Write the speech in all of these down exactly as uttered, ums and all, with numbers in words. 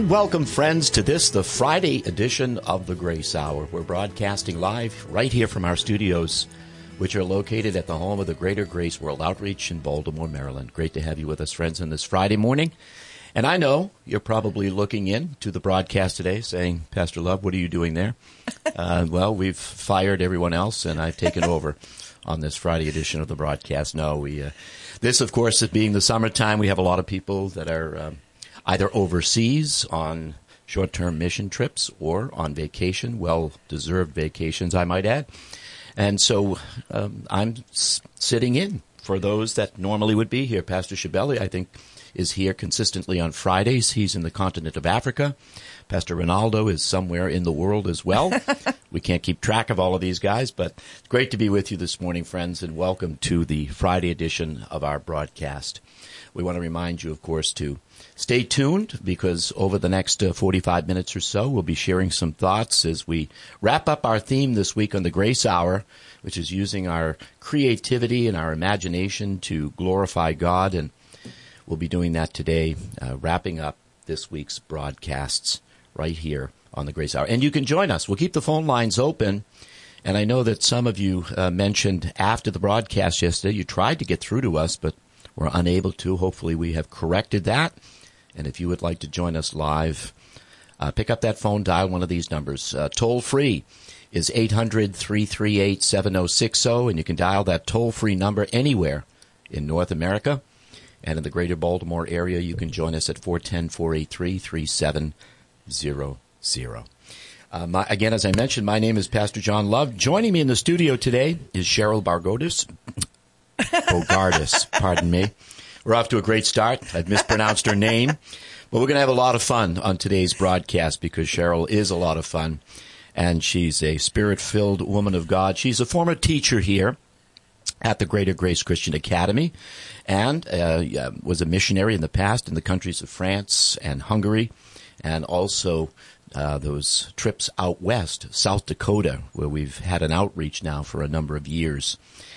And welcome, friends, to this, the Friday edition of the Grace Hour. We're broadcasting live right here from our studios, which are located at the home of the Greater Grace World Outreach in Baltimore, Maryland. Great to have you with us, friends, on this Friday morning. And I know you're probably looking in to the broadcast today saying, Pastor Love, what are you doing there? uh, well, we've fired everyone else, and I've taken over on this Friday edition of the broadcast. No, we. Uh, this, of course, is being the summertime. We have a lot of people that are um, either overseas on short-term mission trips or on vacation, well-deserved vacations, I might add. And so um, I'm s- sitting in for those that normally would be here. Pastor Shibeli, I think, is here consistently on Fridays. He's in the continent of Africa. Pastor Ronaldo is somewhere in the world as well. We can't keep track of all of these guys, but great to be with you this morning, friends, and welcome to the Friday edition of our broadcast. We want to remind you, of course, to stay tuned because over the next uh, forty-five minutes or so, we'll be sharing some thoughts as we wrap up our theme this week on the Grace Hour, which is using our creativity and our imagination to glorify God. And we'll be doing that today, uh, wrapping up this week's broadcasts right here on the Grace Hour. And you can join us. We'll keep the phone lines open. And I know that some of you uh, mentioned after the broadcast yesterday, you tried to get through to us, but we're unable to. Hopefully we have corrected that. And if you would like to join us live, uh, pick up that phone, dial one of these numbers. Uh, toll free is eight hundred, three three eight, seven oh six oh, and you can dial that toll-free number anywhere in North America. And in the greater Baltimore area, you can join us at four one zero, four eight three, three seven zero zero. Uh, my, again, as I mentioned, my name is Pastor John Love. Joining me in the studio today is Cheryl Bargodis. Bogardus, pardon me. We're off to a great start. I've mispronounced her name. But we're going to have a lot of fun on today's broadcast because Cheryl is a lot of fun. And she's a spirit-filled woman of God. She's a former teacher here at the Greater Grace Christian Academy and uh, was a missionary in the past in the countries of France and Hungary, and also uh, those trips out west, South Dakota, where we've had an outreach now for a number of years.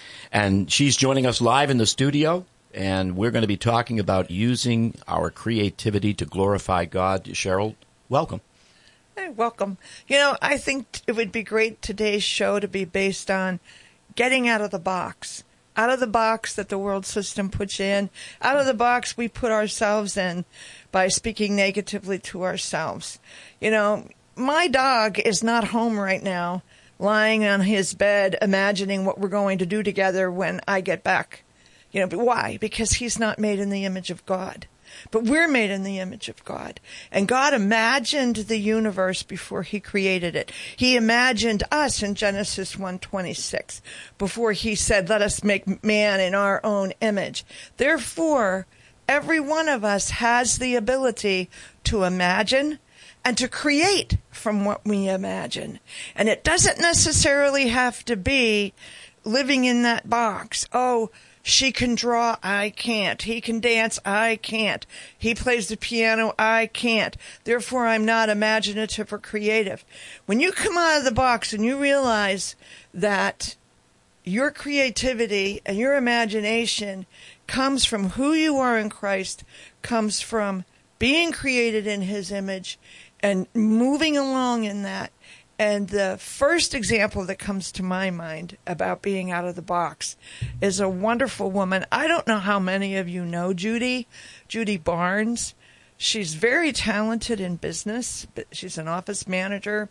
And she's joining us live in the studio, and we're going to be talking about using our creativity to glorify God. Cheryl, welcome. Hey, welcome. You know, I think it would be great today's show to be based on getting out of the box, out of the box that the world system puts in, out of the box we put ourselves in by speaking negatively to ourselves. You know, my dog is not home right now, lying on his bed, imagining what we're going to do together when I get back. You know, but why? Because he's not made in the image of God. But we're made in the image of God. And God imagined the universe before he created it. He imagined us in Genesis one twenty-six before he said, let us make man in our own image. Therefore, every one of us has the ability to imagine and to create from what we imagine. And it doesn't necessarily have to be living in that box. Oh, she can draw, I can't. He can dance, I can't. He plays the piano, I can't. Therefore, I'm not imaginative or creative. When you come out of the box and you realize that your creativity and your imagination comes from who you are in Christ, comes from being created in his image and moving along in that. And the first example that comes to my mind about being out of the box is a wonderful woman. I don't know how many of you know Judy, Judy Barnes. She's very talented in business. She's an office manager.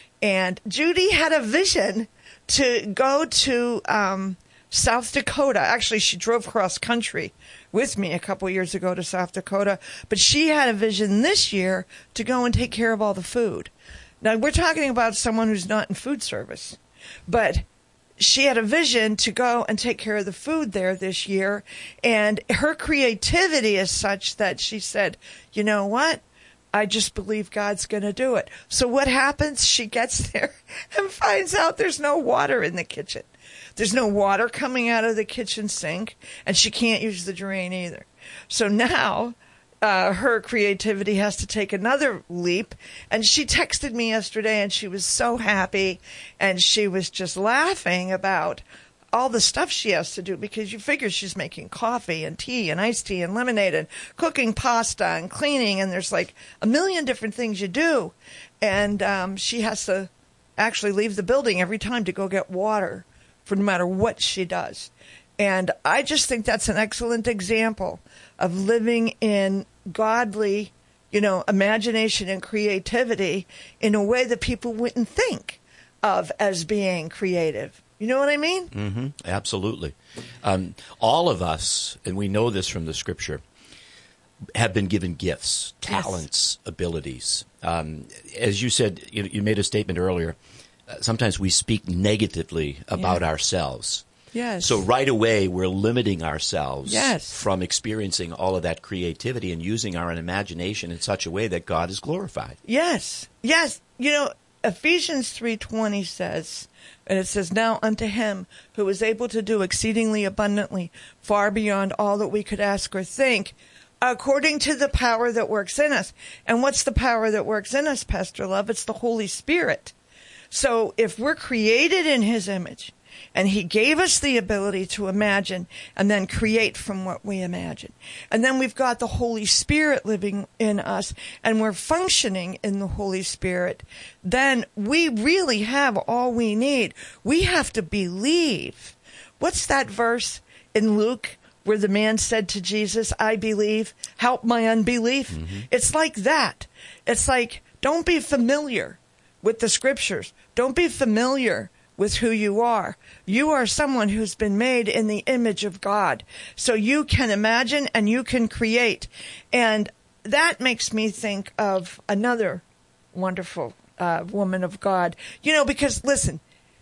And Judy had a vision to go to um, South Dakota. Actually, she drove cross country with me a couple years ago to South Dakota. But she had a vision this year to go and take care of all the food. Now, we're talking about someone who's not in food service, but she had a vision to go and take care of the food there this year, and her creativity is such that she said, you know what? I just believe God's going to do it. So what happens? She gets there and finds out there's no water in the kitchen. There's no water coming out of the kitchen sink, and she can't use the drain either. So now Uh, her creativity has to take another leap. And she texted me yesterday and she was so happy and she was just laughing about all the stuff she has to do, because you figure she's making coffee and tea and iced tea and lemonade and cooking pasta and cleaning, and there's like a million different things you do. And um, she has to actually leave the building every time to go get water for no matter what she does. And I just think that's an excellent example of living in godly, you know, imagination and creativity in a way that people wouldn't think of as being creative. You know what I mean? Mm-hmm. Absolutely. Um, all of us, and we know this from the Scripture, have been given gifts, talents, yes. abilities. Um, as you said, you, you made a statement earlier, uh, sometimes we speak negatively about yeah. ourselves. Yes. So right away, we're limiting ourselves yes. from experiencing all of that creativity and using our imagination in such a way that God is glorified. Yes. Yes. You know, Ephesians three twenty says, and it says, "Now unto him who is able to do exceedingly abundantly, far beyond all that we could ask or think, according to the power that works in us." And what's the power that works in us, Pastor Love? It's the Holy Spirit. So if we're created in his image, and he gave us the ability to imagine and then create from what we imagine, and then we've got the Holy Spirit living in us, and we're functioning in the Holy Spirit, then we really have all we need. We have to believe. What's that verse in Luke where the man said to Jesus, "I believe, help my unbelief"? Mm-hmm. It's like that. It's like, don't be familiar with the Scriptures. Don't be familiar with who you are. You are someone who's been made in the image of God. So you can imagine and you can create. And that makes me think of another wonderful uh, woman of God. You know, because listen,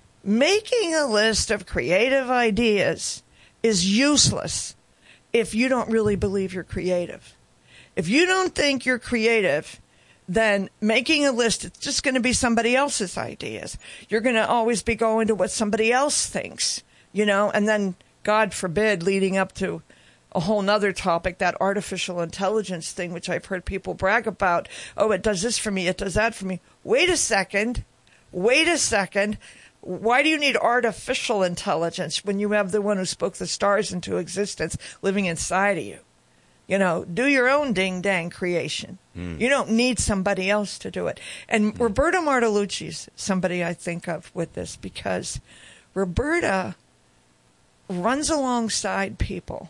making a list of creative ideas is useless if you don't really believe you're creative. If you don't think you're creative, then making a list, it's just going to be somebody else's ideas. You're going to always be going to what somebody else thinks, you know, and then, God forbid, leading up to a whole nother topic, that artificial intelligence thing, which I've heard people brag about. Oh, it does this for me. It does that for me. Wait a second. Wait a second. Why do you need artificial intelligence when you have the one who spoke the stars into existence living inside of you? You know, do your own ding-dang creation. Mm. You don't need somebody else to do it. And mm. Roberta Martolucci's somebody I think of with this, because Roberta runs alongside people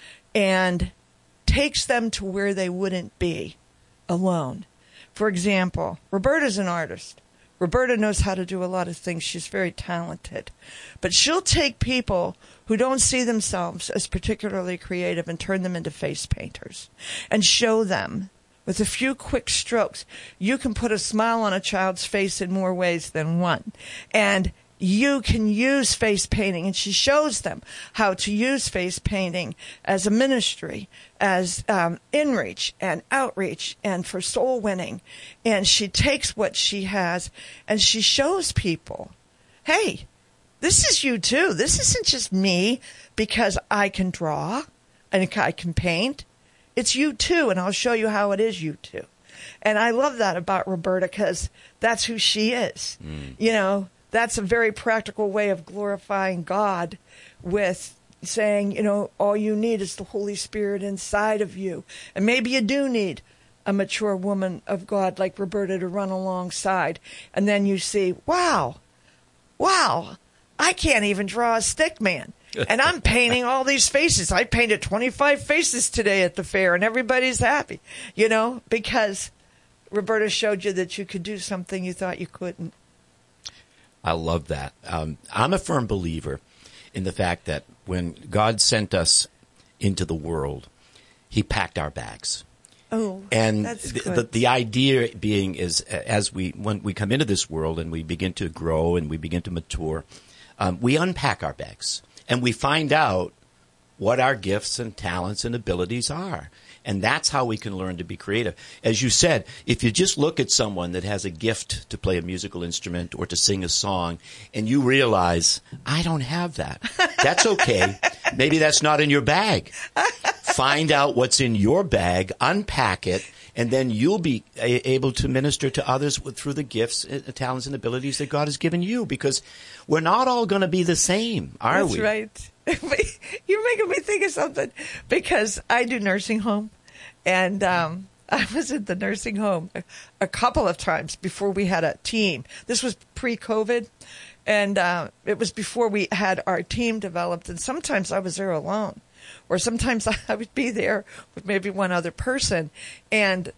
and takes them to where they wouldn't be alone. For example, Roberta's an artist. Roberta knows how to do a lot of things. She's very talented. But she'll take people who don't see themselves as particularly creative and turn them into face painters and show them with a few quick strokes, you can put a smile on a child's face in more ways than one. And you can use face painting, and she shows them how to use face painting as a ministry, as um, inreach and outreach and for soul winning. And she takes what she has and she shows people, hey, this is you too. This isn't just me because I can draw and I can paint. It's you too, and I'll show you how it is you too. And I love that about Roberta, because that's who she is. Mm. You know, that's a very practical way of glorifying God, with saying, you know, all you need is the Holy Spirit inside of you. And maybe you do need a mature woman of God like Roberta to run alongside. And then you see, wow, wow, I can't even draw a stick man. And I'm painting all these faces. I painted twenty-five faces today at the fair, and everybody's happy, you know, because Roberta showed you that you could do something you thought you couldn't. I love that. Um, I'm a firm believer in the fact that when God sent us into the world, he packed our bags. Oh, and that's the, good. the, the idea being is, as we when we come into this world and we begin to grow and we begin to mature, um, we unpack our bags and we find out what our gifts and talents and abilities are. And that's how we can learn to be creative. As you said, if you just look at someone that has a gift to play a musical instrument or to sing a song, and you realize, I don't have that, that's okay. Maybe that's not in your bag. Find out what's in your bag, unpack it, and then you'll be a- able to minister to others with, through the gifts, uh, talents, and abilities that God has given you. Because we're not all going to be the same, are That's we? That's right. You're making me think of something, because I do nursing home, and um, I was at the nursing home a, a couple of times before we had a team. This was pre-COVID, and uh, it was before we had our team developed, and sometimes I was there alone, or sometimes I would be there with maybe one other person, and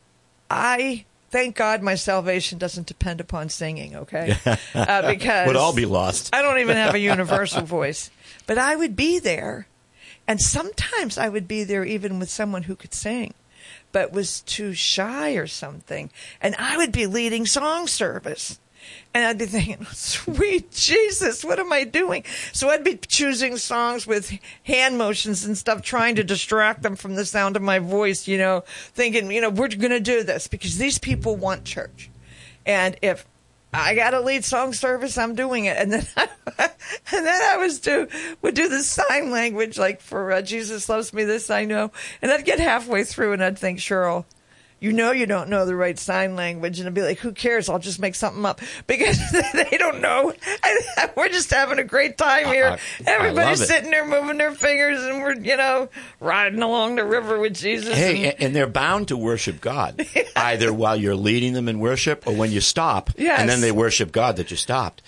I... Thank God my salvation doesn't depend upon singing, okay? Uh, because we'd all be lost. I don't even have a universal voice. But I would be there, and sometimes I would be there even with someone who could sing, but was too shy or something. And I would be leading song service. And I'd be thinking, sweet Jesus, what am I doing? So I'd be choosing songs with hand motions and stuff, trying to distract them from the sound of my voice, you know, thinking, you know, we're going to do this because these people want church. And if I got to lead song service, I'm doing it. And then I, and then I was do would do the sign language, like for uh, Jesus Loves Me, This I Know. And I'd get halfway through and I'd think, Cheryl, you know you don't know the right sign language. And I'd be like, who cares? I'll just make something up. Because they don't know. I, we're just having a great time here. I, I, Everybody's I sitting there moving their fingers, and we're, you know, riding along the river with Jesus. Hey, and, and they're bound to worship God, either while you're leading them in worship or when you stop. Yes. And then they worship God that you stopped.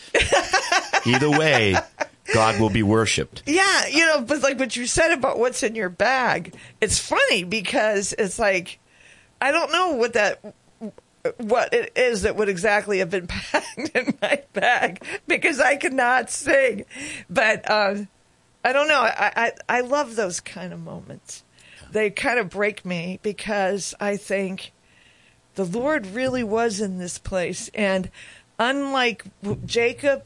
Either way, God will be worshipped. Yeah, you know, but like what you said about what's in your bag, it's funny because it's like, I don't know what that, what it is that would exactly have been packed in my bag, because I could not sing. But uh, I don't know. I, I I love those kind of moments. They kind of break me, because I think the Lord really was in this place. And unlike Jacob,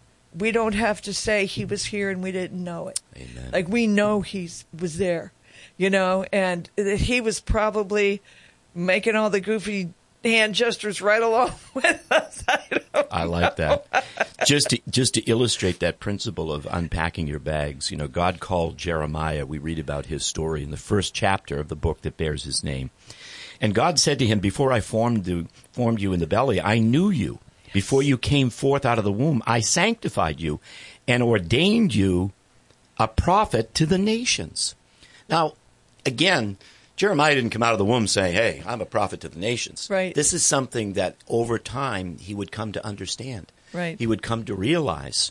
we don't have to say he was here and we didn't know it. Amen. Like, we know he was there, you know, and that he was probably making all the goofy hand gestures right along with us. I, don't I like know. that. Just to, just to illustrate that principle of unpacking your bags, you know, God called Jeremiah. We read about his story in the first chapter of the book that bears his name. And God said to him, before I formed you, formed you in the belly, I knew you. Yes. Before you came forth out of the womb, I sanctified you and ordained you a prophet to the nations. Now, again, Jeremiah didn't come out of the womb saying, hey, I'm a prophet to the nations. Right. This is something that over time he would come to understand. Right. He would come to realize.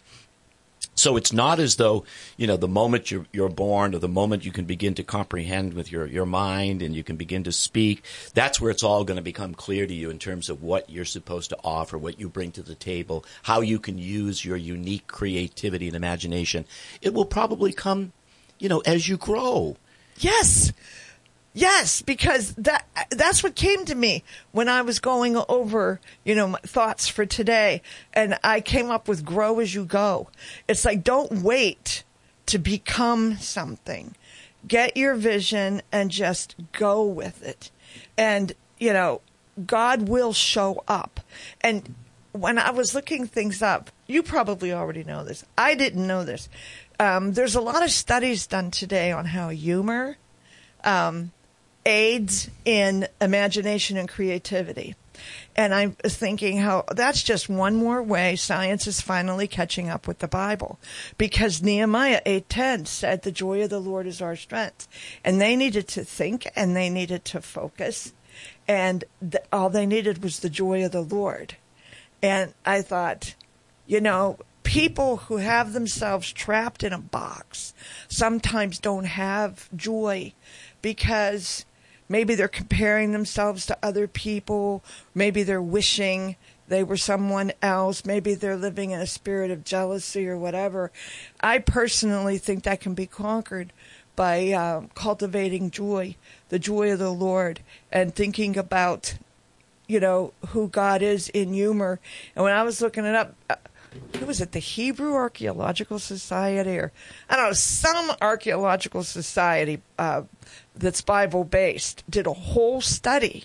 So it's not as though, you know, the moment you're, you're born or the moment you can begin to comprehend with your, your mind and you can begin to speak, that's where it's all going to become clear to you in terms of what you're supposed to offer, what you bring to the table, how you can use your unique creativity and imagination. It will probably come, you know, as you grow. Yes. Yes, because that that's what came to me when I was going over, you know, my thoughts for today. And I came up with grow as you go. It's like, don't wait to become something. Get your vision and just go with it. And, you know, God will show up. And when I was looking things up, you probably already know this. I didn't know this. Um, there's a lot of studies done today on how humor um, aids in imagination and creativity. And I'm thinking how that's just one more way science is finally catching up with the Bible. Because Nehemiah eight ten said the joy of the Lord is our strength. And they needed to think and they needed to focus. And the, all they needed was the joy of the Lord. And I thought, you know, people who have themselves trapped in a box sometimes don't have joy because maybe they're comparing themselves to other people. Maybe they're wishing they were someone else. Maybe they're living in a spirit of jealousy or whatever. I personally think that can be conquered by uh, cultivating joy, the joy of the Lord, and thinking about, you know, who God is in humor. And when I was looking it up, uh, who was it, the Hebrew Archaeological Society, or I don't know, some archaeological society uh, that's Bible-based, did a whole study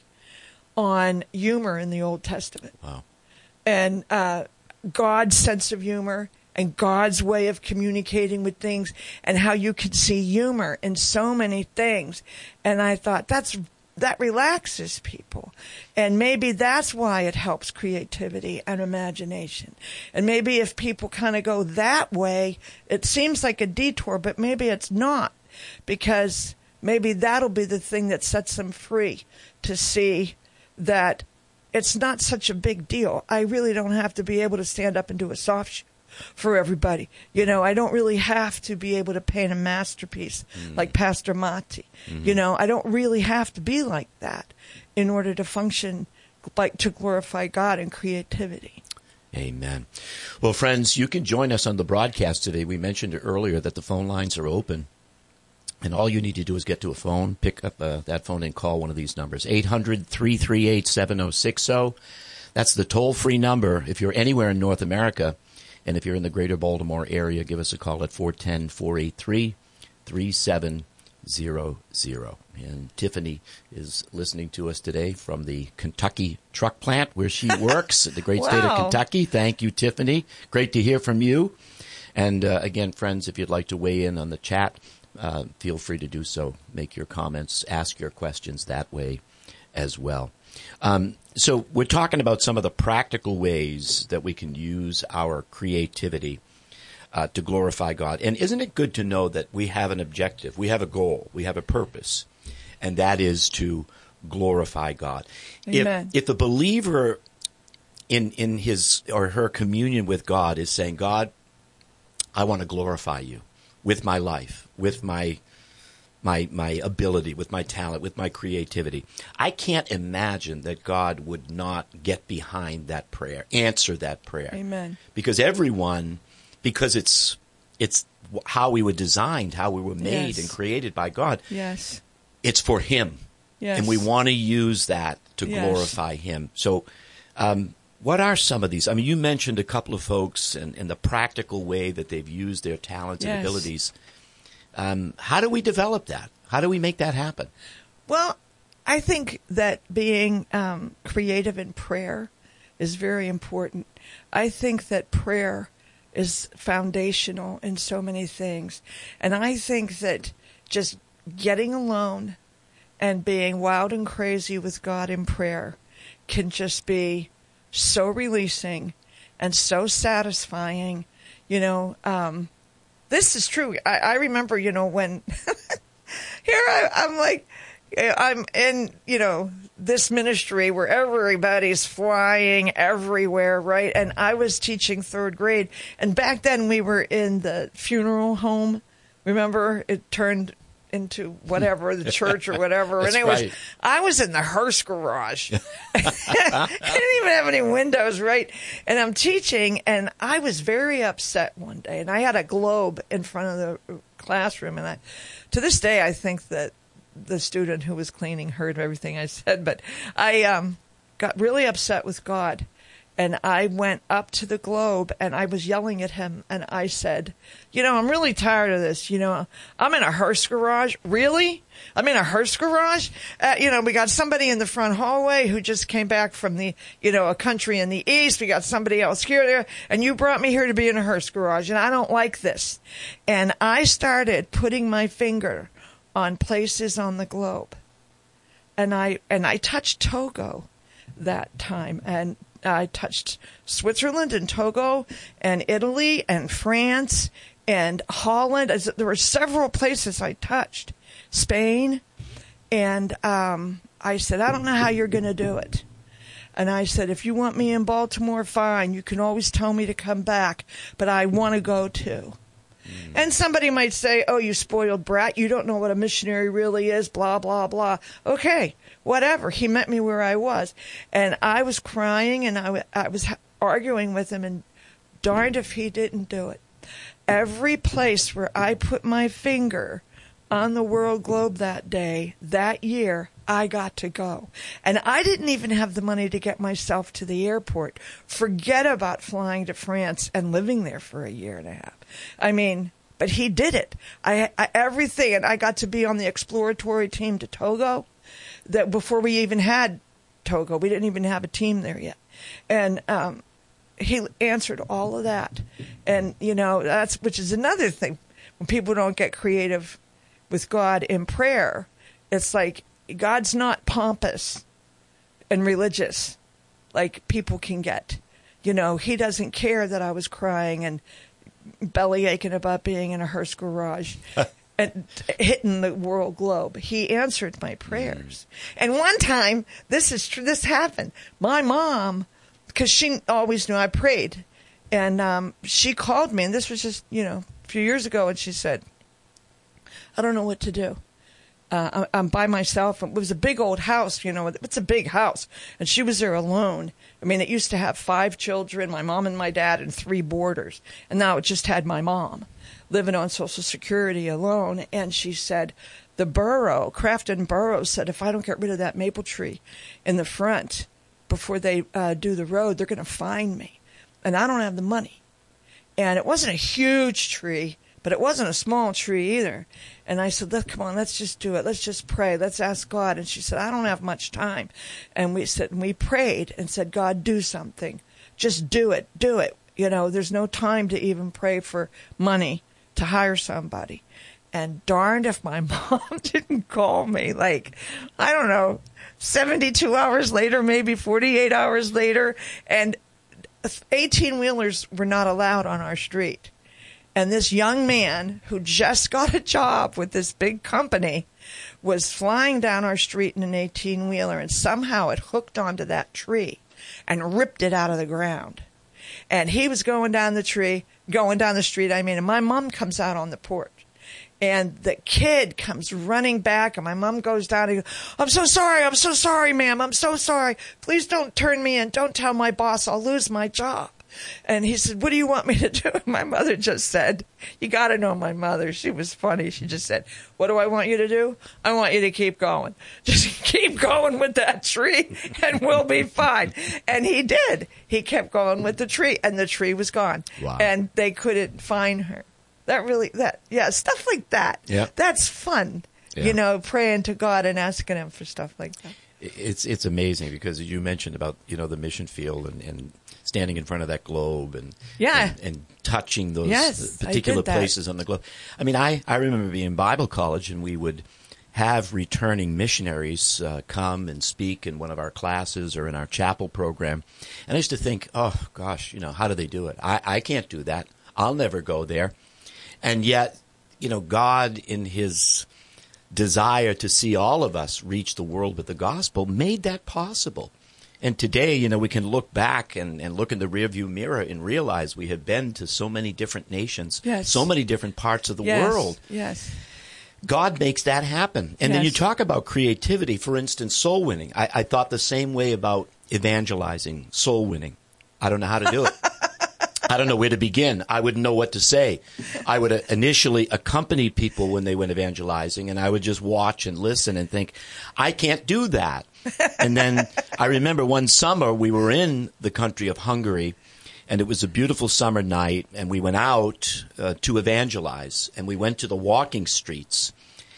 on humor in the Old Testament. Wow. And uh, God's sense of humor and God's way of communicating with things and how you can see humor in so many things. And I thought, that's that relaxes people. And maybe that's why it helps creativity and imagination. And maybe if people kind of go that way, it seems like a detour, but maybe it's not, because maybe that'll be the thing that sets them free to see that it's not such a big deal. I really don't have to be able to stand up and do a soft shoe for everybody. You know, I don't really have to be able to paint a masterpiece mm. like Pastor Matti. Mm-hmm. You know, I don't really have to be like that in order to function, like to glorify God in creativity. Amen. Well, friends, you can join us on the broadcast today. We mentioned earlier that the phone lines are open. And all you need to do is get to a phone, pick up uh, that phone and call one of these numbers, eight hundred, three three eight, seven oh six oh. That's the toll-free number if you're anywhere in North America. And if you're in the greater Baltimore area, give us a call at four one zero, four eight three, three seven zero zero. And Tiffany is listening to us today from the Kentucky truck plant where she works at the great wow. state of Kentucky. Thank you, Tiffany. Great to hear from you. And uh, again, friends, if you'd like to weigh in on the chat, uh, feel free to do so. Make your comments, ask your questions that way as well. Um, so we're talking about some of the practical ways that we can use our creativity uh, to glorify God. And isn't it good to know that we have an objective, we have a goal, we have a purpose, and that is to glorify God. Amen. If, if a believer in, in his or her communion with God is saying, God, I want to glorify you with my life, with my my my ability, with my talent, with my creativity. I can't imagine that God would not get behind that prayer, answer that prayer. Amen. Because everyone, because it's it's how we were designed, how we were made yes. and created by God. Yes. It's for Him. Yes. And we want to use that to yes. glorify Him. So um, what are some of these? I mean, you mentioned a couple of folks and, and the practical way that they've used their talents yes. and abilities. Um, how do we develop that? How do we make that happen? Well, I think that being um, creative in prayer is very important. I think that prayer is foundational in so many things. And I think that just getting alone and being wild and crazy with God in prayer can just be so releasing and so satisfying. You know, um, this is true. I, I remember, you know, when here I, I'm like, I'm in, you know, this ministry where everybody's flying everywhere, right? And I was teaching third grade. And back then we were in the funeral home. Remember, it turned into whatever, the church or whatever. That's and it right. was, I was in the hearse garage. I didn't even have any windows, right? And I'm teaching, and I was very upset one day. And I had a globe in front of the classroom. And I, to this day, I think that the student who was cleaning heard everything I said. But I um, got really upset with God. And I went up to the globe and I was yelling at him and I said, you know, I'm really tired of this. You know, I'm in a hearse garage. Really? I'm in a hearse garage? Uh, you know, we got somebody in the front hallway who just came back from the, you know, a country in the east. We got somebody else here, there, and you brought me here to be in a hearse garage and I don't like this. And I started putting my finger on places on the globe. And I, and I touched Togo that time, and I touched Switzerland and Togo and Italy and France and Holland. There were several places I touched. Spain. And um, I said, I don't know how you're going to do it. And I said, if you want me in Baltimore, fine. You can always tell me to come back. But I want to go too. Mm. And somebody might say, oh, you spoiled brat. You don't know what a missionary really is, blah, blah, blah. Okay. Whatever. He met me where I was. And I was crying and I, w- I was arguing with him, and darned if he didn't do it. Every place where I put my finger on the world globe that day, that year, I got to go. And I didn't even have the money to get myself to the airport. Forget about flying to France and living there for a year and a half. I mean, but he did it. I, I everything. And I got to be on the exploratory team to Togo. That before we even had Togo, we didn't even have a team there yet. And um, he answered all of that. And, you know, that's, which is another thing. When people don't get creative with God in prayer, it's like God's not pompous and religious like people can get. You know, he doesn't care that I was crying and belly aching about being in a hearse garage and hitting the world globe. He answered my prayers. Mm. And one time, this is true, this happened. My mom, because she always knew I prayed, and um, she called me, and this was just, you know, a few years ago, and she said, I don't know what to do. Uh, I'm by myself. It was a big old house, you know, it's a big house. And she was there alone. I mean, it used to have five children, my mom and my dad, and three boarders. And now it just had my mom living on Social Security alone. And she said, the borough, Crafton Borough, said, if I don't get rid of that maple tree in the front before they uh, do the road, they're going to fine me. And I don't have the money. And it wasn't a huge tree, but it wasn't a small tree either. And I said, Let, come on, let's just do it. Let's just pray. Let's ask God. And she said, I don't have much time. And we said, and we prayed and said, God, do something. Just do it. Do it. You know, there's no time to even pray for money to hire somebody. And darned if my mom didn't call me, like, I don't know, seventy-two hours later, maybe forty-eight hours later. And eighteen-wheelers were not allowed on our street. And this young man who just got a job with this big company was flying down our street in an eighteen-wheeler, and somehow it hooked onto that tree and ripped it out of the ground. And he was going down the tree, going down the street, I mean, and my mom comes out on the porch. And the kid comes running back, and my mom goes down and goes, I'm so sorry, I'm so sorry, ma'am, I'm so sorry. Please don't turn me in. Don't tell my boss I'll lose my job. And he said, what do you want me to do? And my mother just said, you got to know my mother. She was funny. She just said, what do I want you to do? I want you to keep going. Just keep going with that tree and we'll be fine. And he did. He kept going with the tree, and the tree was gone. Wow. And they couldn't find her. That really, that, yeah, stuff like that. Yeah. That's fun. Yeah. You know, praying to God and asking him for stuff like that. It's it's amazing because you mentioned about, you know, the mission field and, and standing in front of that globe and yeah. and, and touching those yes, particular places on the globe. I mean, I, I remember being in Bible college, and we would have returning missionaries uh, come and speak in one of our classes or in our chapel program. And I used to think, oh, gosh, you know, how do they do it? I, I can't do that. I'll never go there. And yet, you know, God, in his desire to see all of us reach the world with the gospel, made that possible. And today, you know, we can look back and, and look in the rearview mirror and realize we have been to so many different nations, yes. so many different parts of the yes. world. Yes. God makes that happen. And yes. then you talk about creativity, for instance, soul winning. I, I thought the same way about evangelizing, soul winning. I don't know how to do it. I don't know where to begin. I wouldn't know what to say. I would initially accompany people when they went evangelizing, and I would just watch and listen and think, I can't do that. And then I remember one summer we were in the country of Hungary, and it was a beautiful summer night, and we went out uh, to evangelize, and we went to the walking streets,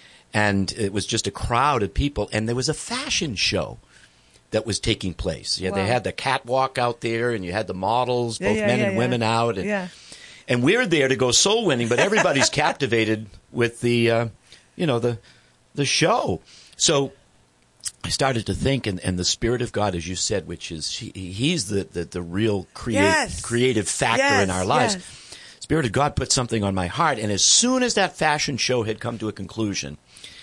and it was just a crowd of people, and there was a fashion show that was taking place. Yeah, wow. They had the catwalk out there, and you had the models, yeah, both yeah, men yeah, and yeah. women out. And, yeah. and we're there to go soul winning, but everybody's captivated with the, uh, you know, the the show. So I started to think, and, and the Spirit of God, as you said, which is, he, he's the, the, the real create, yes. creative factor yes. in our lives. Yes. Spirit of God put something on my heart, and as soon as that fashion show had come to a conclusion,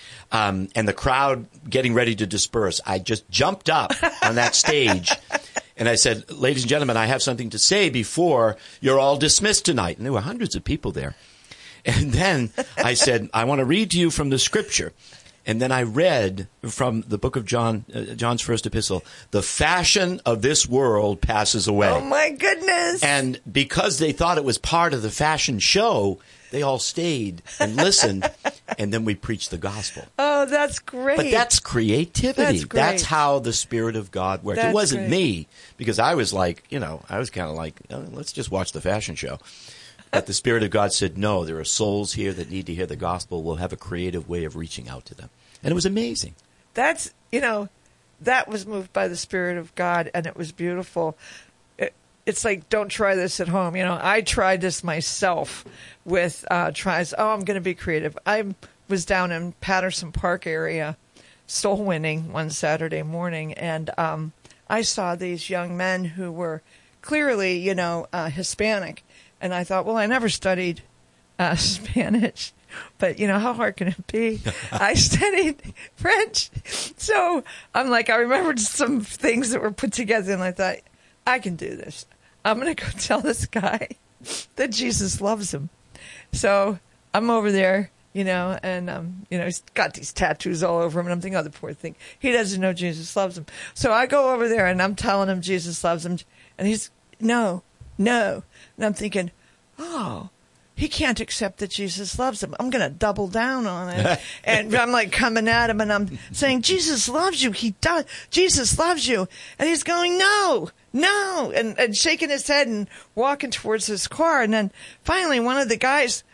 Um, and the crowd getting ready to disperse, I just jumped up on that stage and I said, ladies and gentlemen, I have something to say before you're all dismissed tonight. And there were hundreds of people there. And then I said, I want to read to you from the scripture. And then I read from the book of John, uh, John's first epistle, the fashion of this world passes away. Oh, my goodness. And because they thought it was part of the fashion show, they all stayed and listened, and then we preached the gospel. Oh, that's great. But that's creativity. That's great. That's how the Spirit of God worked. That's it wasn't great. me, because I was like, you know, I was kind of like, oh, let's just watch the fashion show. But the Spirit of God said, no, there are souls here that need to hear the gospel. We'll have a creative way of reaching out to them. And it was amazing. That's, you know, that was moved by the Spirit of God, and it was beautiful. It, it's like, don't try this at home. You know, I tried this myself with uh, tries. Oh, I'm going to be creative. I was down in Patterson Park area soul winning one Saturday morning, and um, I saw these young men who were clearly, you know, uh, Hispanic, and I thought, well, I never studied uh, Spanish, but, you know, how hard can it be? I studied French. So I'm like, I remembered some things that were put together, and I thought, I can do this. I'm going to go tell this guy that Jesus loves him. So I'm over there, you know, and, um, you know, he's got these tattoos all over him, and I'm thinking, oh, the poor thing. He doesn't know Jesus loves him. So I go over there, and I'm telling him Jesus loves him, and he's, no, no. And I'm thinking, oh, he can't accept that Jesus loves him. I'm going to double down on it. And I'm like coming at him, and I'm saying, Jesus loves you. He does. Jesus loves you. And he's going, no, no, and, and shaking his head and walking towards his car. And then finally one of the guys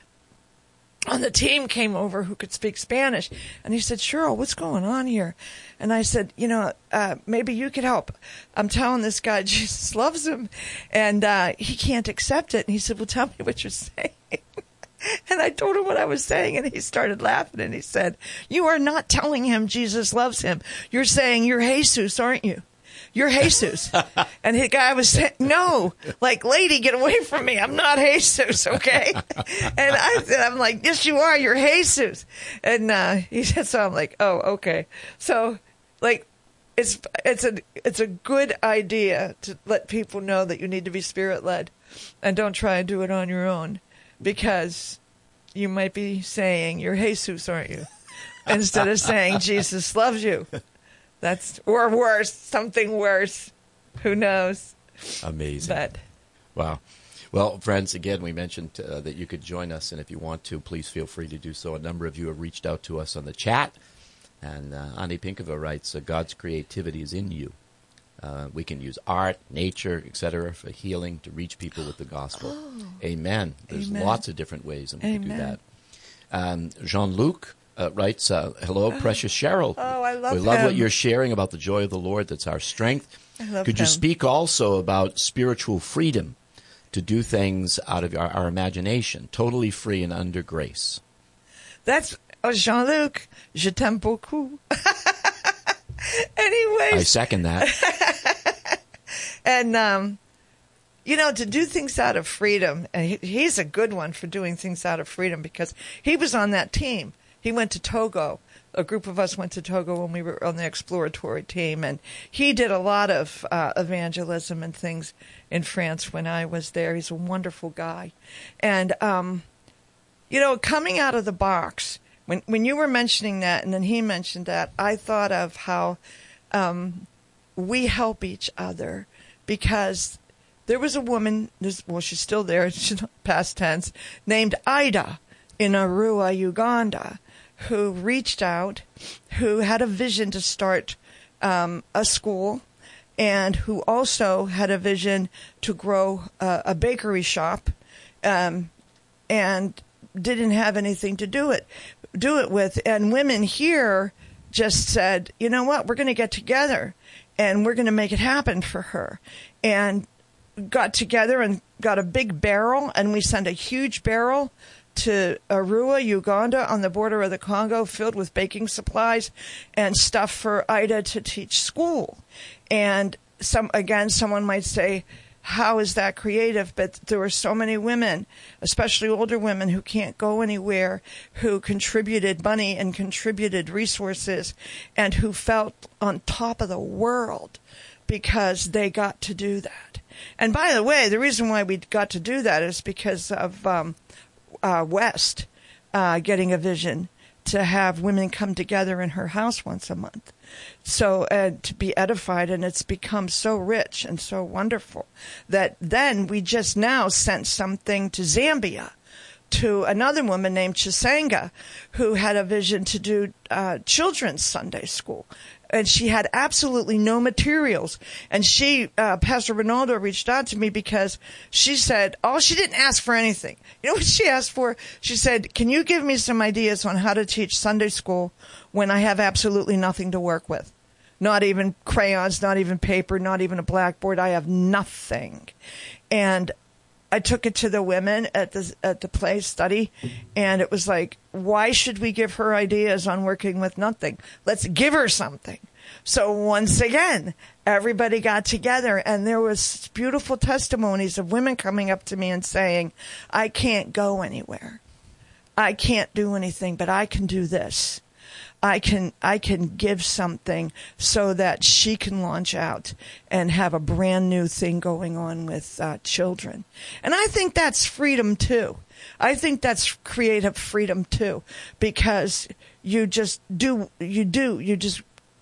on the team came over who could speak Spanish. And he said, Cheryl, what's going on here? And I said, you know, uh, maybe you could help. I'm telling this guy Jesus loves him, and uh, he can't accept it. And he said, well, tell me what you're saying. And I told him what I was saying, and he started laughing, and he said, you are not telling him Jesus loves him. You're saying you're Jesus, aren't you? You're Jesus. And the guy was saying, no, like, lady, get away from me. I'm not Jesus, okay? And I said, I'm like, yes, you are. You're Jesus. And uh, he said, so I'm like, oh, okay. So, like, it's it's a it's a good idea to let people know that you need to be Spirit-led, and don't try and do it on your own, because you might be saying you're Jesus, aren't you? Instead of saying Jesus loves you. That's, or worse, something worse. Who knows? Amazing. But, wow. Well, friends, again, we mentioned uh, that you could join us, and if you want to, please feel free to do so. A number of you have reached out to us on the chat, and uh, Ani Pinkova writes, uh, God's creativity is in you. Uh, we can use art, nature, et cetera, for healing, to reach people with the gospel. Oh. Amen. There's Amen. lots of different ways that we Amen. can do that. Um, Jean-Luc uh, writes, uh, hello, precious Cheryl. Oh, I love We love him. what you're sharing about the joy of the Lord. That's our strength. I love Could him. you speak also about spiritual freedom to do things out of our, our imagination, totally free and under grace? That's, oh, Jean-Luc, je t'aime beaucoup. Anyways. I second that. And, um, you know, to do things out of freedom, and he, he's a good one for doing things out of freedom, because he was on that team. He went to Togo. A group of us went to Togo when we were on the exploratory team, and he did a lot of uh, evangelism and things in France when I was there. He's a wonderful guy. And, um, you know, coming out of the box, when when you were mentioning that, and then he mentioned that, I thought of how um, we help each other, because there was a woman, well, she's still there, she's past tense, named Ida in Arua, Uganda, who reached out, who had a vision to start um, a school, and who also had a vision to grow uh, a bakery shop, um, and didn't have anything to do it do it with. And women here just said, you know what, we're going to get together, and we're going to make it happen for her. And got together and got a big barrel, and we sent a huge barrel to Arua, Uganda, on the border of the Congo, filled with baking supplies and stuff for Ida to teach school. And some, again, someone might say, how is that creative? But there were so many women, especially older women, who can't go anywhere, who contributed money and contributed resources, and who felt on top of the world because they got to do that. And by the way, the reason why we got to do that is because of um, uh, West uh, getting a vision to have women come together in her house once a month. So uh, to be edified, and it's become so rich and so wonderful that then we just now sent something to Zambia to another woman named Chisanga, who had a vision to do uh, children's Sunday school. And she had absolutely no materials. And she, uh, Pastor Ronaldo reached out to me because she said, oh, she didn't ask for anything. You know what she asked for? She said, can you give me some ideas on how to teach Sunday school when I have absolutely nothing to work with? Not even crayons, not even paper, not even a blackboard. I have nothing. And I took it to the women at the at the play study, and it was like, why should we give her ideas on working with nothing? Let's give her something. So once again, everybody got together, and there was beautiful testimonies of women coming up to me and saying, I can't go anywhere. I can't do anything, but I can do this. I can I can give something so that she can launch out and have a brand new thing going on with uh, children. And I think that's freedom too. I think that's creative freedom too, because you just do, you do, you just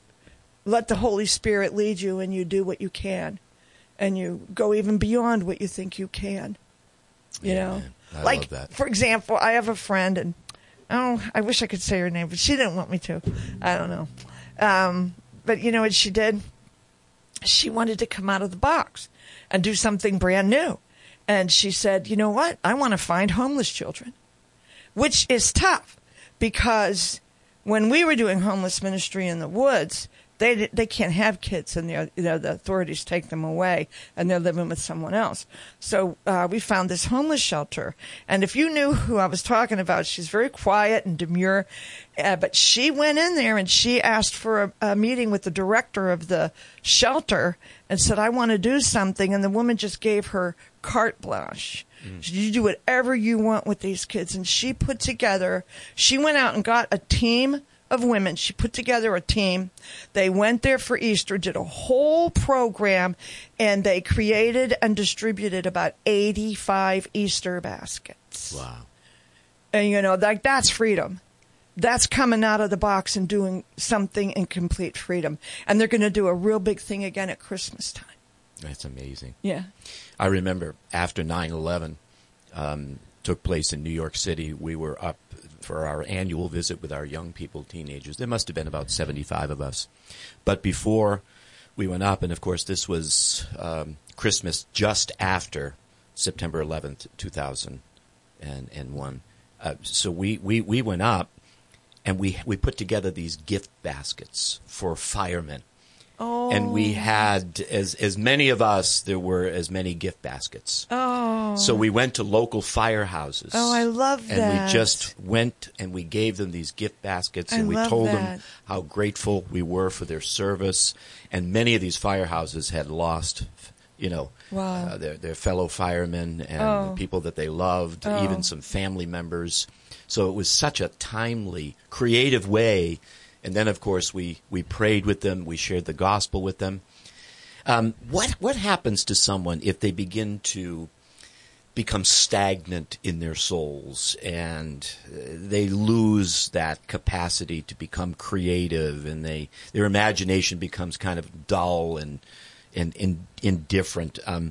let the Holy Spirit lead you, and you do what you can, and you go even beyond what you think you can. You yeah, know, man. I like, love that. For example, I have a friend, and oh, I wish I could say her name, but she didn't want me to. I don't know. Um, but you know what she did? She wanted to come out of the box and do something brand new. And she said, you know what? I want to find homeless children, which is tough, because when we were doing homeless ministry in the woods, They they can't have kids, and you know, the authorities take them away, and they're living with someone else. So uh, we found this homeless shelter, and if you knew who I was talking about, she's very quiet and demure, uh, but she went in there and she asked for a, a meeting with the director of the shelter and said, I want to do something, and the woman just gave her carte blanche. Mm. She said, you do whatever you want with these kids, and she put together, she went out and got a team of women. She put together a team. They went there for Easter, did a whole program, and they created and distributed about eighty-five Easter baskets. Wow. And, you know, like, that's freedom. That's coming out of the box and doing something in complete freedom. And they're going to do a real big thing again at Christmas time. That's amazing. Yeah. I remember after nine eleven um, took place in New York City, we were up for our annual visit with our young people, teenagers. There must have been about seventy-five of us. But before we went up, and of course this was um, Christmas just after September eleventh, two thousand one. Uh, so we, we, we went up, and we we put together these gift baskets for firemen. Oh. And we had, as as many of us, there were as many gift baskets. Oh. So we went to local firehouses. Oh, I love that. And we just went and we gave them these gift baskets, and I we love told that. them how grateful we were for their service. And many of these firehouses had lost, you know, wow. uh, their, their fellow firemen and Oh. the people that they loved, Oh. even some family members. So it was such a timely, creative way. And then, of course, we, we prayed with them. We shared the gospel with them. Um, what what happens to someone if they begin to become stagnant in their souls and uh, they lose that capacity to become creative, and they their imagination becomes kind of dull and and, and indifferent? Um,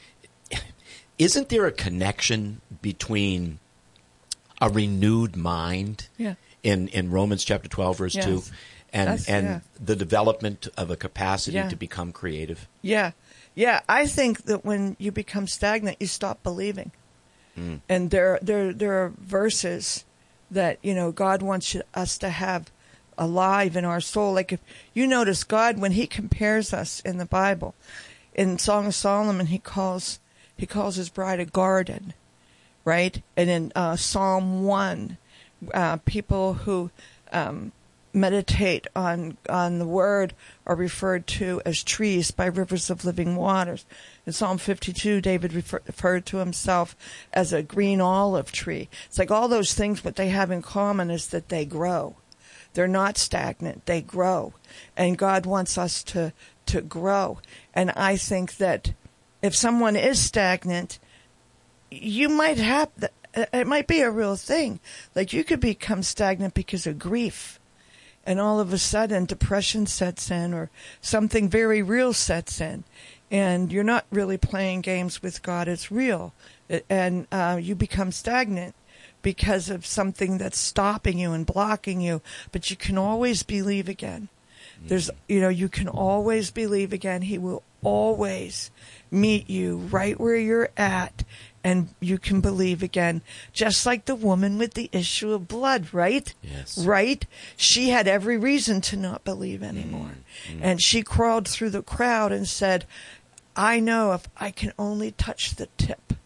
isn't there a connection between a renewed mind? Yeah. In, in Romans chapter twelve, verse Yes. two, and That's- and yeah. the development of a capacity Yeah. to become creative. Yeah. Yeah. I think that when you become stagnant, you stop believing. Mm. And there, there, there are verses that, you know, God wants you- us to have alive in our soul. Like, if you notice, God, when he compares us in the Bible, in Song of Solomon, he calls, he calls his bride a garden, right? And in uh, Psalm one, Uh, people who um, meditate on on the word are referred to as trees by rivers of living waters. In Psalm fifty-two, David refer, referred to himself as a green olive tree. It's like all those things, what they have in common is that they grow. They're not stagnant. They grow. And God wants us to, to grow. And I think that if someone is stagnant, you might have... The, it might be a real thing. Like, you could become stagnant because of grief, and all of a sudden depression sets in, or something very real sets in, and you're not really playing games with God. It's real. And uh, you become stagnant because of something that's stopping you and blocking you, but you can always believe again. Mm-hmm. There's, you know, you can always believe again. He will always meet you right where you're at, and you can believe again. Just like the woman with the issue of blood, right? Yes. Right? She had every reason to not believe anymore. Mm-hmm. And she crawled through the crowd and said, I know if I can only touch the tip,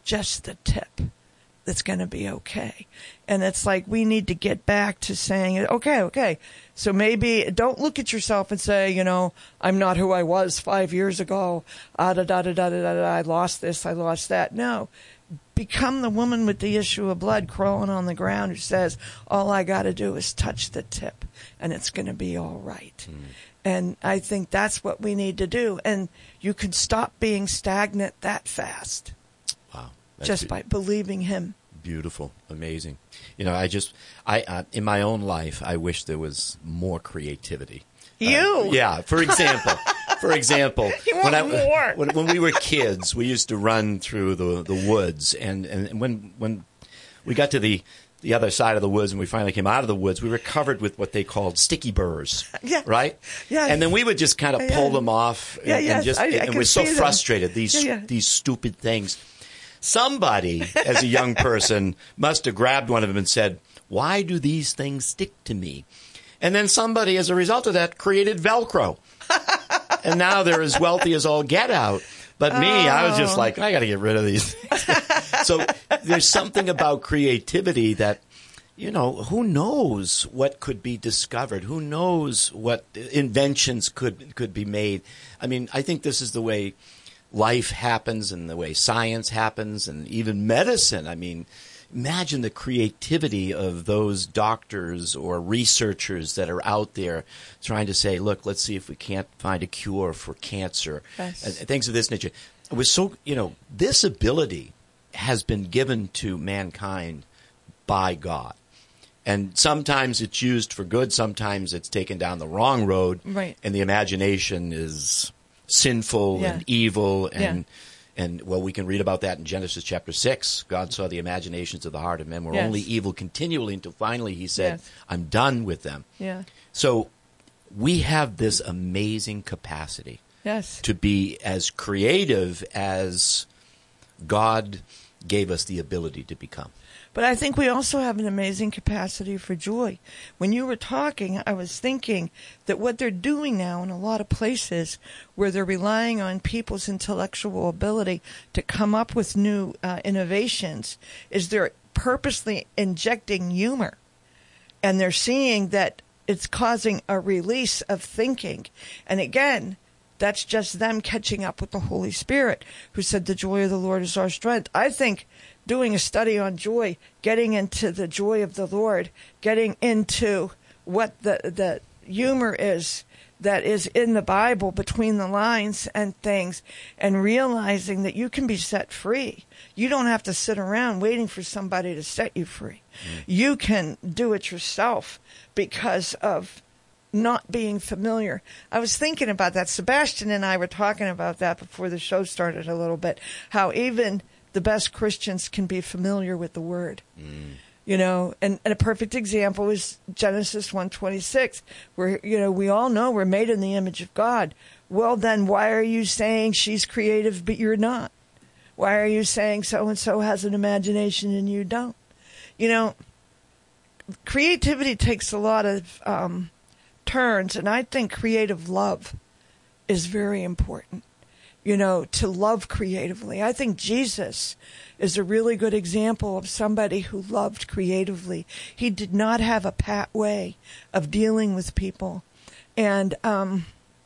just the tip that's going to be okay. And it's like we need to get back to saying, okay, okay. So maybe don't look at yourself and say, you know, I'm not who I was five years ago. Ah, da, da, da, da, da, da, I lost this, I lost that. No. Become the woman with the issue of blood crawling on the ground who says, all I got to do is touch the tip and it's going to be all right. Mm. And I think that's what we need to do. And you can stop being stagnant that fast. Wow. Just be- by believing him. Beautiful. Amazing. You know, I just, I uh, in my own life, I wish there was more creativity. You? Uh, yeah. For example, for example, you want when, I, more. when when we were kids, we used to run through the, the woods. And, and when when we got to the the other side of the woods and we finally came out of the woods, we were covered with what they called sticky burrs. Yeah. Right? Yeah. And then we would just kind of yeah. pull them off. Yeah, and, yes. and just, I, I and can we're so see them. frustrated, these yeah, yeah. these stupid things. Somebody, as a young person, must have grabbed one of them and said, why do these things stick to me? And then somebody, as a result of that, created Velcro. And now they're as wealthy as all get out. But me, oh. I was just like, I got to get rid of these things. So there's something about creativity that, you know, who knows what could be discovered? Who knows what inventions could could be made? I mean, I think this is the way life happens and the way science happens and even medicine. I mean, imagine the creativity of those doctors or researchers that are out there trying to say, look, let's see if we can't find a cure for cancer yes. and things of this nature. It was so, you know, this ability has been given to mankind by God. And sometimes it's used for good. Sometimes it's taken down the wrong road. Right. And the imagination is sinful yeah. and evil and yeah. and well, we can read about that in Genesis chapter six. God saw the imaginations of the heart of men were yes. only evil continually until finally he said, yes. I'm done with them. Yeah. So we have this amazing capacity yes. to be as creative as God gave us the ability to become. But I think we also have an amazing capacity for joy. When you were talking, I was thinking that what they're doing now in a lot of places where they're relying on people's intellectual ability to come up with new uh, innovations is they're purposely injecting humor. And they're seeing that it's causing a release of thinking. And again, that's just them catching up with the Holy Spirit, who said the joy of the Lord is our strength. I think doing a study on joy, getting into the joy of the Lord, getting into what the the humor is that is in the Bible between the lines and things, and realizing that you can be set free. You don't have to sit around waiting for somebody to set you free. Mm. You can do it yourself because of not being familiar. I was thinking about that. Sebastian and I were talking about that before the show started a little bit, how even the best Christians can be familiar with the Word. Mm. You know, and, and a perfect example is Genesis one twenty-six, where, you know, we all know we're made in the image of God. Well, then why are you saying she's creative but you're not? Why are you saying so-and-so has an imagination and you don't? You know, creativity takes a lot of um, turns, and I think creative love is very important. You know, to love creatively. I think Jesus is a really good example of somebody who loved creatively. He did not have a pat way of dealing with people. And, um,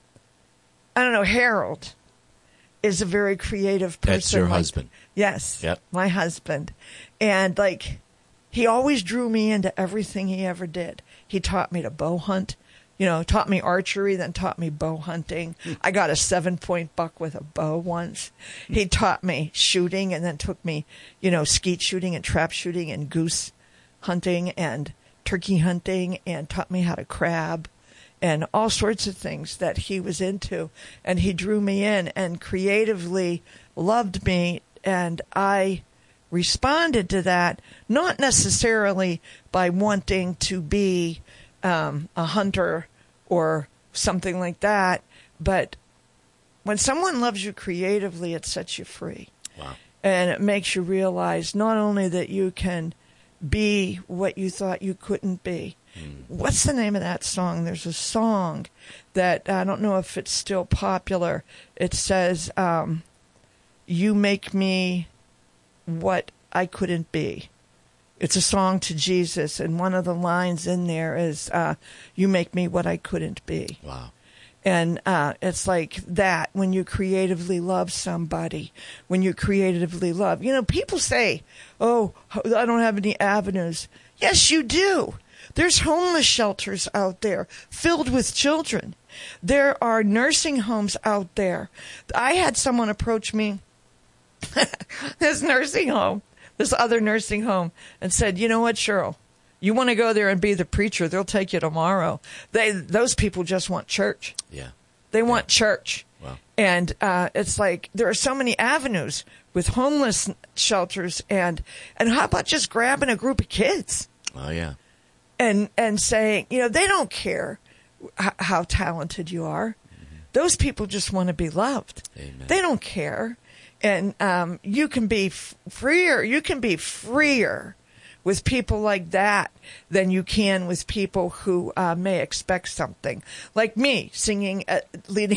I don't know, Harold is a very creative person. That's your like, husband. Yes. Yep. My husband. And, like, he always drew me into everything he ever did. He taught me to bow hunt. You know, taught me archery, then taught me bow hunting. I got a seven-point buck with a bow once. He taught me shooting and then took me, you know, skeet shooting and trap shooting and goose hunting and turkey hunting and taught me how to crab and all sorts of things that he was into. And he drew me in and creatively loved me, and I responded to that, not necessarily by wanting to be um, a hunter or something like that, but when someone loves you creatively, it sets you free. Wow. And it makes you realize not only that you can be what you thought you couldn't be. Mm. What's the name of that song? There's a song that, I don't know if it's still popular. It says, um, you make me what I couldn't be. It's a song to Jesus, and one of the lines in there is, uh, you make me what I couldn't be. Wow. And uh, it's like that when you creatively love somebody, when you creatively love. You know, people say, oh, I don't have any avenues. Yes, you do. There's homeless shelters out there filled with children. There are nursing homes out there. I had someone approach me, this nursing home, this other nursing home, and said, you know what, Cheryl? You want to go there and be the preacher, they'll take you tomorrow. They Those people just want church. Yeah. They want yeah. church. Wow. And uh, it's like there are so many avenues with homeless shelters. And, and how about just grabbing a group of kids? Oh, yeah. And, and saying, you know, they don't care h- how talented you are. Mm-hmm. Those people just want to be loved. Amen. They don't care. And um, you can be f- freer. You can be freer with people like that than you can with people who uh, may expect something. Like me singing, at, leading,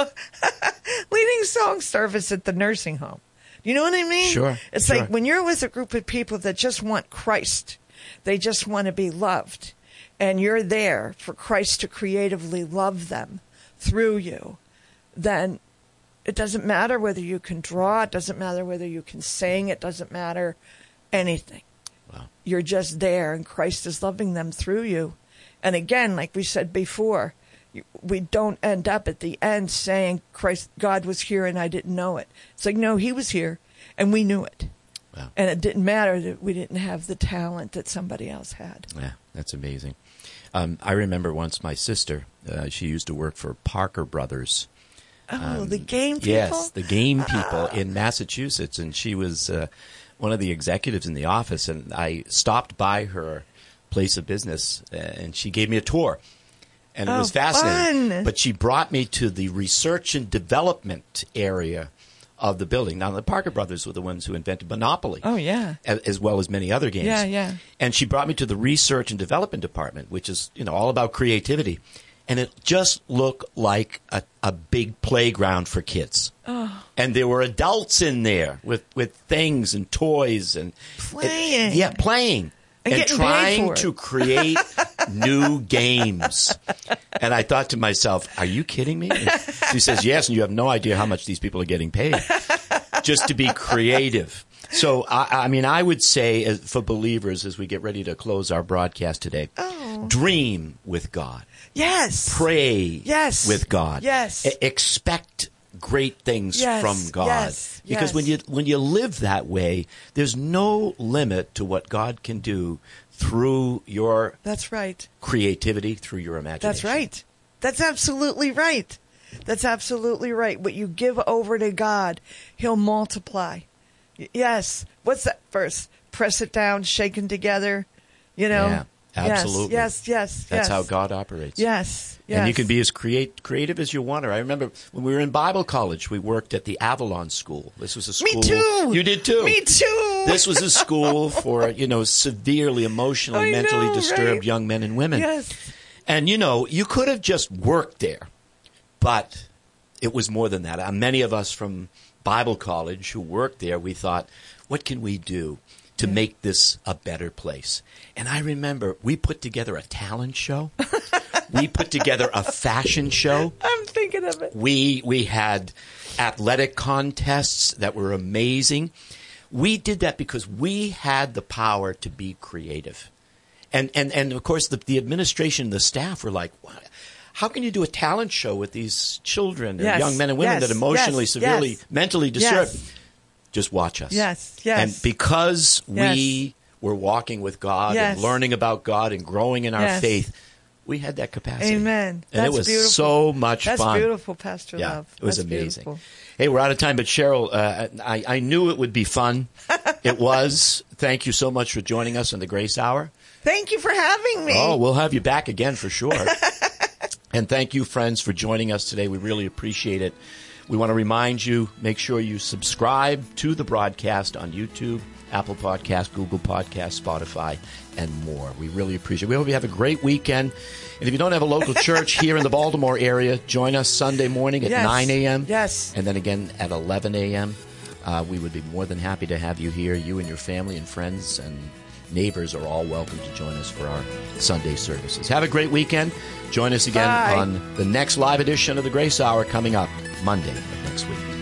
leading song service at the nursing home. You know what I mean? Sure. It's sure. like when you're with a group of people that just want Christ, they just want to be loved, and you're there for Christ to creatively love them through you, then it doesn't matter whether you can draw, it doesn't matter whether you can sing, it doesn't matter anything. Wow. You're just there, and Christ is loving them through you. And again, like we said before, we don't end up at the end saying, Christ, God was here and I didn't know it. It's like, no, he was here and we knew it. Wow. And it didn't matter that we didn't have the talent that somebody else had. Yeah, that's amazing. Um, I remember once my sister, uh, she used to work for Parker Brothers. Oh, Um, the game people? Yes, the game people in Massachusetts. And she was uh, one of the executives in the office. And I stopped by her place of business, uh, and she gave me a tour. And it oh, was fascinating. Fun. But she brought me to the research and development area of the building. Now, the Parker Brothers were the ones who invented Monopoly. Oh, yeah. As, as well as many other games. Yeah, yeah. And she brought me to the research and development department, which is, you know, all about creativity. And it just looked like a, a big playground for kids. Oh. And there were adults in there with, with things and toys and Playing. It, yeah, playing. And, and getting trying paid for to it. create new games. And I thought to myself, are you kidding me? And she says, yes, and you have no idea how much these people are getting paid just to be creative. So, I, I mean, I would say as, for believers, as we get ready to close our broadcast today, oh. dream with God. Yes. Pray yes. with God. Yes. E- expect great things yes. from God. Yes. Because yes. when you when you live that way, there's no limit to what God can do through your That's right. creativity, through your imagination. That's right. That's absolutely right. That's absolutely right. What you give over to God, he'll multiply. Y- yes. What's that verse? Press it down, shaken together, you know? Yeah, absolutely. Yes, yes, yes. That's yes. how God operates. Yes, yes. And you can be as create, creative as you want to. I remember when we were in Bible college, we worked at the Avalon School. This was a school. Me too. You did too. Me too. This was a school for, you know, severely emotionally, I mentally know, disturbed right? young men and women. Yes. And, you know, you could have just worked there, but it was more than that. Uh, many of us from Bible college who worked there, we thought, what can we do to yeah. make this a better place? And I remember we put together a talent show. We put together a fashion show. I'm thinking of it. We we had athletic contests that were amazing. We did that because we had the power to be creative. And and, and of course, the, the administration and the staff were like, what? How can you do a talent show with these children, Yes. or young men and women Yes. that are emotionally, Yes. severely, Yes. mentally disturbed? Yes. Just watch us. Yes, yes. And because Yes. we were walking with God Yes. and learning about God and growing in our Yes. faith, we had that capacity. Amen. And That's it was beautiful. so much That's fun. beautiful, Pastor Yeah, Love. it was That's amazing. beautiful. Hey, we're out of time, but Cheryl, uh, I, I knew it would be fun. It was. Thank you so much for joining us on the Grace Hour. Thank you for having me. Oh, we'll have you back again for sure. And thank you, friends, for joining us today. We really appreciate it. We want to remind you, make sure you subscribe to the broadcast on YouTube, Apple Podcast, Google Podcast, Spotify, and more. We really appreciate it. We hope you have a great weekend. And if you don't have a local church here in the Baltimore area, join us Sunday morning at Yes. nine a.m. Yes. And then again at eleven a.m. uh, we would be more than happy to have you here. You and your family and friends and neighbors are all welcome to join us for our Sunday services. Have a great weekend. Join us again Bye. on the next live edition of the Grace Hour coming up Monday of next week.